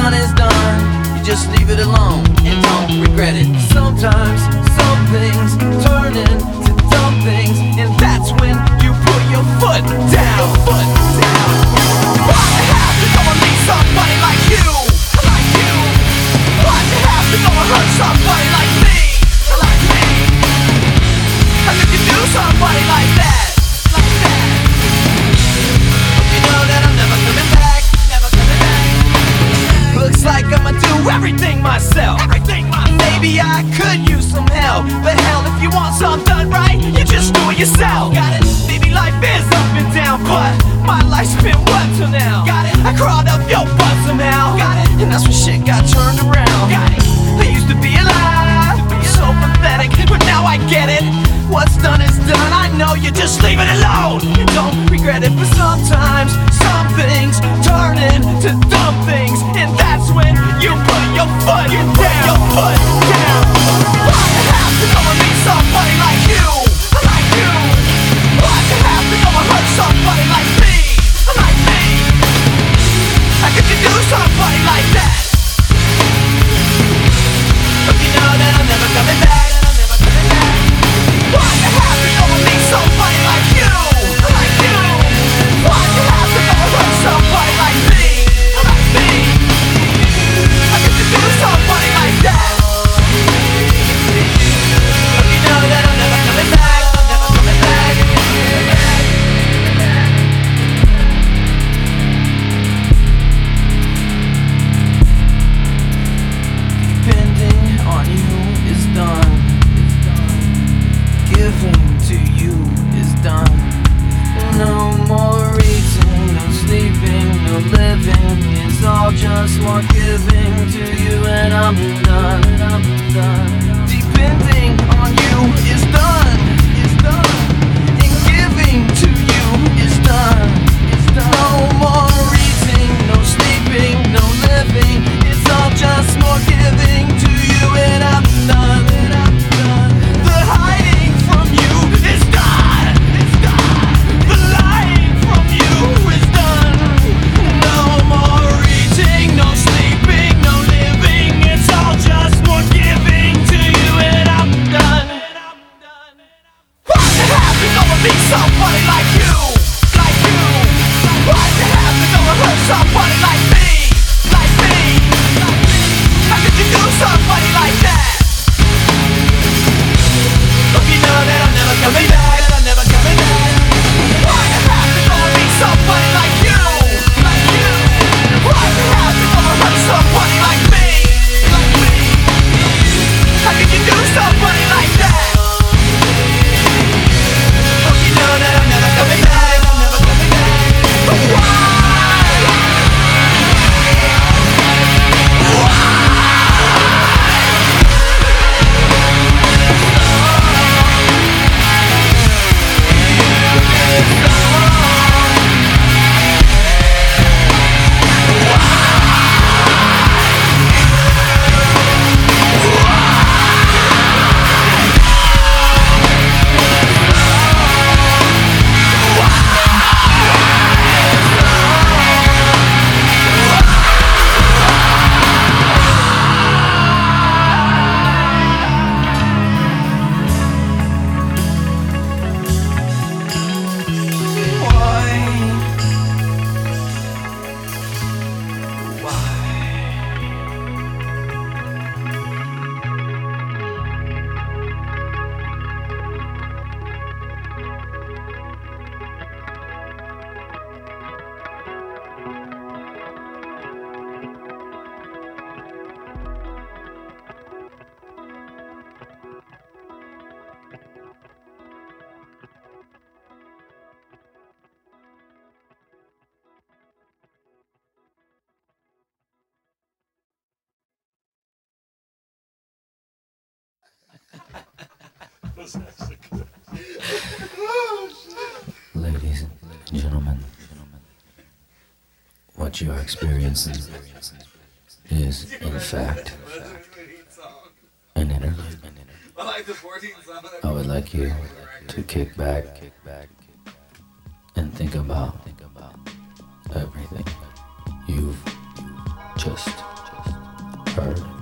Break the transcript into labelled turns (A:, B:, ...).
A: done is done. You just leave it alone and don't regret it. Sometimes some things turn into dumb things, and that's when you put your foot down. Why'd you have to go and meet somebody like you? Why'd you have to go and hurt somebody like me? How could you do somebody like that? But you know that I'm never coming back. Looks like I'ma do everything myself. Maybe I could use some help, but hell, if you want something done right, you just do it yourself. Got it? Maybe life is up and down, but my life's been what till now? Got it? I crawled up your butt somehow. Got it? And that's when shit got turned around. Got it? I used to be alive, so pathetic, but now I get it. What's done is done, I know you just leave it alone. You don't regret it, but sometimes some things turn into dumb things, and that's when you put your foot down. Why'd you have to go and meet somebody like you? Why'd you have to go and hurt somebody like me? How could you do somebody like that? But you know that I'm never coming back. Why'd you have to go and meet somebody like you? Why'd you have to go and hurt somebody like me? How could you do somebody like that? But you know that I'm never coming back. Depending on you is done. Giving to you is done. No more eating, no sleeping, no living. It's all just more giving to you, and I'm done. Depending on you is done. And giving to you is done. No more eating, no sleeping, no living. It's all just more giving to you, and I'm done. The hiding from you is done. The lying from you is done. No more eating, no sleeping, no living. It's all just more giving to you, and I'm done. Why'd you have to go and meet somebody like you? Why'd you have to go and hurt somebody like me? How could you do somebody like that? Hope you know that I'm never coming back. Why'd you have to go and meet somebody like you? Why'd you have to go and hurt somebody like me? How could you do somebody like that? Hope you know that I'm never coming back.
B: Ladies and gentlemen, what you are experiencing is, in fact, an interlude. I would like you to kick back and think about everything you've just chart.